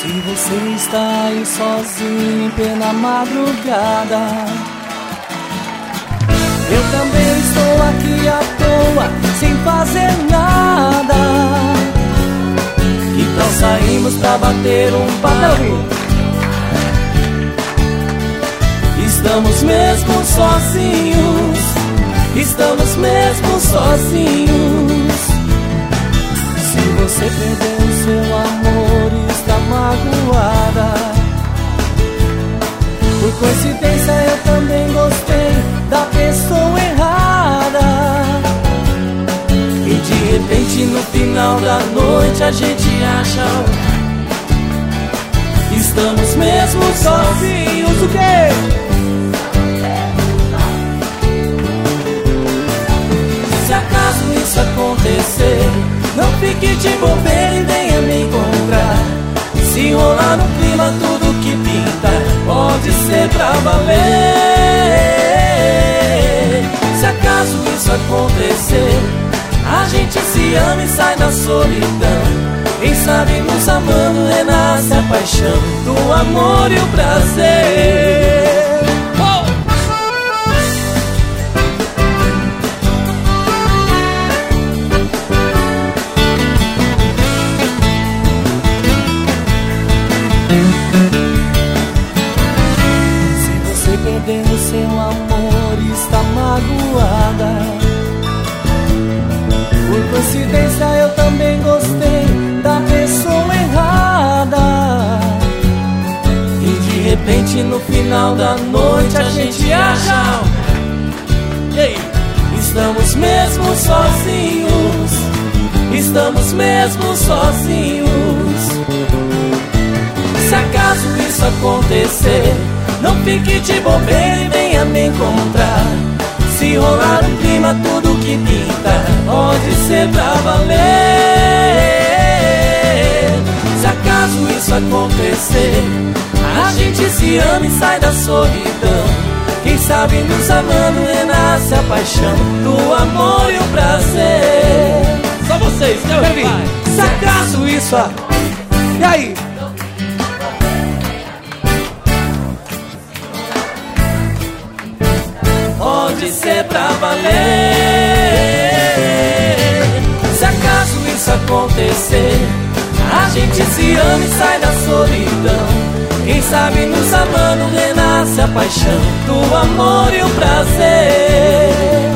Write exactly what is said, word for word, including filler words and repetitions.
Se você está aí sozinho em plena madrugada, eu também estou aqui à toa, sem fazer nada. Então saímos pra bater um papo. Estamos mesmo sozinhos, estamos mesmo sozinhos. Se você perdeu o seu amor e está magoada, por coincidência eu também gostei da pessoa errada. E de repente no final da noite a gente acha, estamos mesmo sozinhos. O quê? Se acaso isso acontecer, não fique de bobeira e venha me encontrar. Se rolar no clima tudo que pinta pode ser pra valer. Se acaso isso acontecer, a gente se ama e sai da solidão. Quem sabe nos amando renasce a paixão do amor e o prazer. Perdendo seu amor e está magoada, por coincidência eu também gostei da pessoa errada. E de repente no final da noite a gente acha, ei, estamos mesmo sozinhos, estamos mesmo sozinhos. Se acaso isso acontecer, não fique de bobeira e venha me encontrar. Se rolar um clima tudo que pinta pode ser pra valer. Se acaso isso acontecer, a gente se ama e sai da solidão. Quem sabe nos amando renasce a paixão do amor e o prazer. Só vocês, quer ouvir? Se acaso isso a... E aí? Pode ser pra valer. Se acaso isso acontecer, a gente se ama e sai da solidão. Quem sabe nos amando renasce a paixão do amor e o prazer.